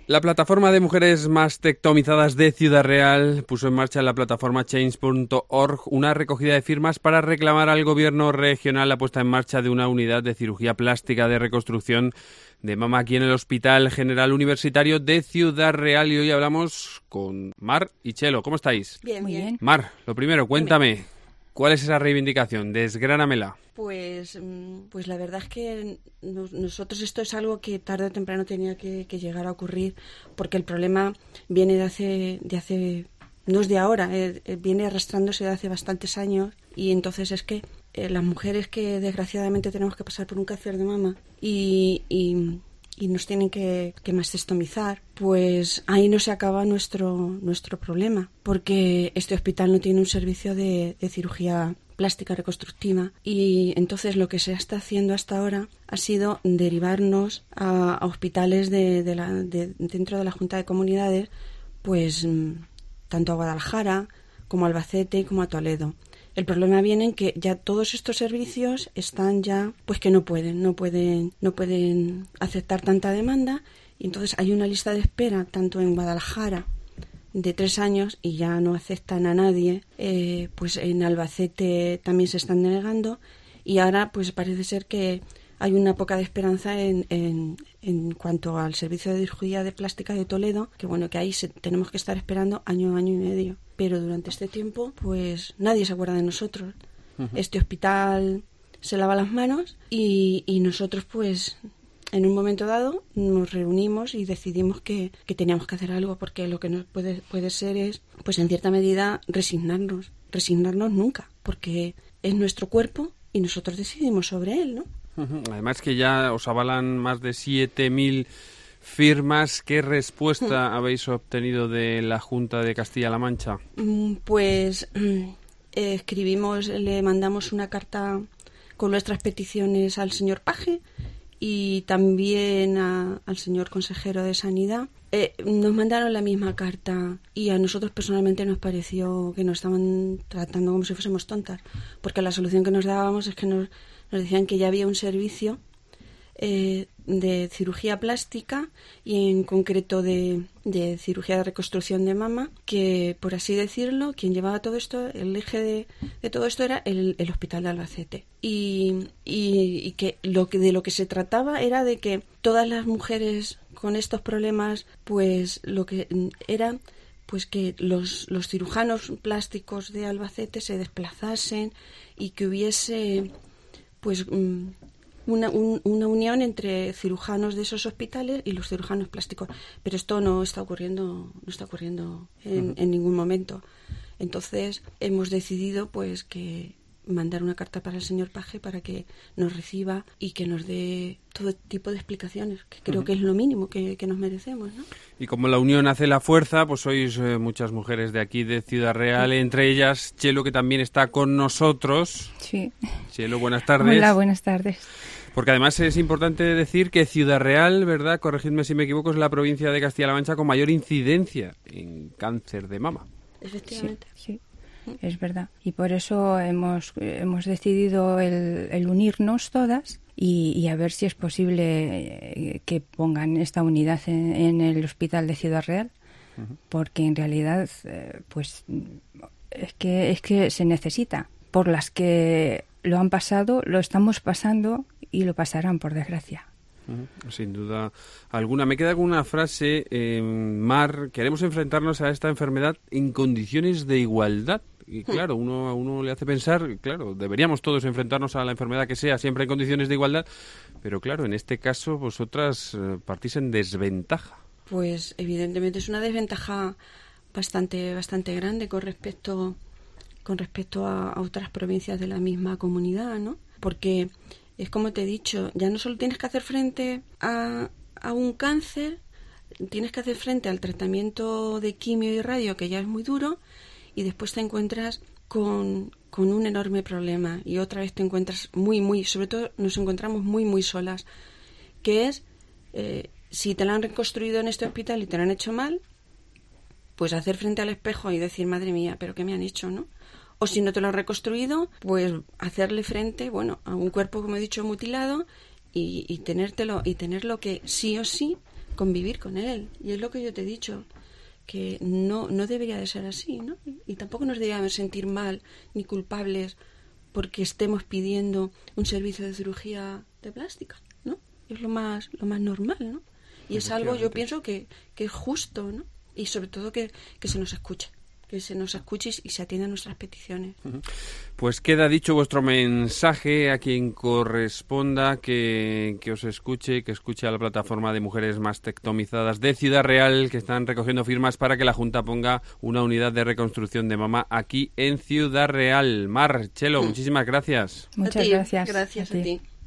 La plataforma de mujeres mastectomizadas de Ciudad Real puso en marcha en la plataforma change.org una recogida de firmas para reclamar al gobierno regional la puesta en marcha de una unidad de cirugía plástica de reconstrucción de mama aquí en el Hospital General Universitario de Ciudad Real. Y hoy hablamos con Mar y Chelo. ¿Cómo estáis? Bien, muy bien. Mar, lo primero, cuéntame, ¿cuál es esa reivindicación? Desgránamela. Pues la verdad es que nosotros esto es algo que tarde o temprano tenía que llegar a ocurrir, porque el problema viene de hace no es de ahora, viene arrastrándose de hace bastantes años, y entonces es que las mujeres que desgraciadamente tenemos que pasar por un cáncer de mama y nos tienen que mastectomizar, pues ahí no se acaba nuestro problema, porque este hospital no tiene un servicio de cirugía plástica reconstructiva, y entonces lo que se está haciendo hasta ahora ha sido derivarnos a hospitales dentro de la Junta de Comunidades, pues tanto a Guadalajara como a Albacete como a Toledo. El problema viene en que ya todos estos servicios están ya, pues que no pueden aceptar tanta demanda, y entonces hay una lista de espera tanto en Guadalajara de 3 años y ya no aceptan a nadie, pues en Albacete también se están denegando, y ahora pues parece ser que hay una poca de esperanza en cuanto al servicio de cirugía de plástica de Toledo, que bueno, que ahí tenemos que estar esperando año y medio, pero durante este tiempo pues nadie se acuerda de nosotros. Uh-huh. Este hospital se lava las manos y nosotros pues en un momento dado nos reunimos y decidimos que teníamos que hacer algo, porque lo que no puede ser es, pues en cierta medida, resignarnos nunca, porque es nuestro cuerpo y nosotros decidimos sobre él, ¿no? Además que ya os avalan más de 7.000 firmas. ¿Qué respuesta habéis obtenido de la Junta de Castilla-La Mancha? Pues escribimos, le mandamos una carta con nuestras peticiones al señor Paje y también al señor consejero de Sanidad. Nos mandaron la misma carta y a nosotros personalmente nos pareció que nos estaban tratando como si fuésemos tontas, porque la solución que nos dábamos es que nos decían que ya había un servicio de cirugía plástica y en concreto de cirugía de reconstrucción de mama, que por así decirlo, quien llevaba todo esto, el eje de todo esto era el Hospital de Albacete, y que de lo que se trataba era de que todas las mujeres con estos problemas, pues lo que era pues que los cirujanos plásticos de Albacete se desplazasen y que hubiese pues una unión entre cirujanos de esos hospitales y los cirujanos plásticos, pero esto no está ocurriendo en ningún momento. Entonces hemos decidido pues que mandar una carta para el señor Paje para que nos reciba y que nos dé todo tipo de explicaciones, que creo que es lo mínimo que nos merecemos, ¿no? Y como la unión hace la fuerza, pues sois muchas mujeres de aquí, de Ciudad Real, entre ellas Chelo, que también está con nosotros. Sí. Chelo, buenas tardes. Hola, buenas tardes. Porque además es importante decir que Ciudad Real, ¿verdad?, corregidme si me equivoco, es la provincia de Castilla-La Mancha con mayor incidencia en cáncer de mama. Efectivamente. Sí. Es verdad. Y por eso hemos decidido el unirnos todas y a ver si es posible que pongan esta unidad en el Hospital de Ciudad Real, porque en realidad pues es que se necesita. Por las que lo han pasado, lo estamos pasando y lo pasarán, por desgracia. Sin duda alguna. Me queda alguna frase, Mar. Queremos enfrentarnos a esta enfermedad en condiciones de igualdad. Y claro, a uno le hace pensar, claro, deberíamos todos enfrentarnos a la enfermedad que sea, siempre en condiciones de igualdad, pero claro, en este caso vosotras partís en desventaja. Pues evidentemente es una desventaja bastante grande con respecto a otras provincias de la misma comunidad, ¿no? Porque es como te he dicho, ya no solo tienes que hacer frente a un cáncer, tienes que hacer frente al tratamiento de quimio y radio, que ya es muy duro, y después te encuentras con un enorme problema, y otra vez te encuentras sobre todo nos encontramos muy solas, que es, si te la han reconstruido en este hospital y te lo han hecho mal, pues hacer frente al espejo y decir, madre mía, ¿pero qué me han hecho, no? O si no te lo han reconstruido, pues hacerle frente, a un cuerpo, como he dicho, mutilado y tenerlo que sí o sí convivir con él. Y es lo que yo te he dicho, que no debería de ser así, ¿no? Y tampoco nos deberíamos sentir mal ni culpables porque estemos pidiendo un servicio de cirugía de plástica, ¿no? Es lo más normal, ¿no? Y es algo, yo pienso, que es justo, ¿no? Y sobre todo que se nos escuche. Que se nos escuche y se atiendan nuestras peticiones. Pues queda dicho vuestro mensaje a quien corresponda que os escuche, que escuche a la plataforma de mujeres mastectomizadas de Ciudad Real, que están recogiendo firmas para que la Junta ponga una unidad de reconstrucción de mama aquí en Ciudad Real. Mar, Chelo, muchísimas gracias. Muchas gracias. Gracias a ti.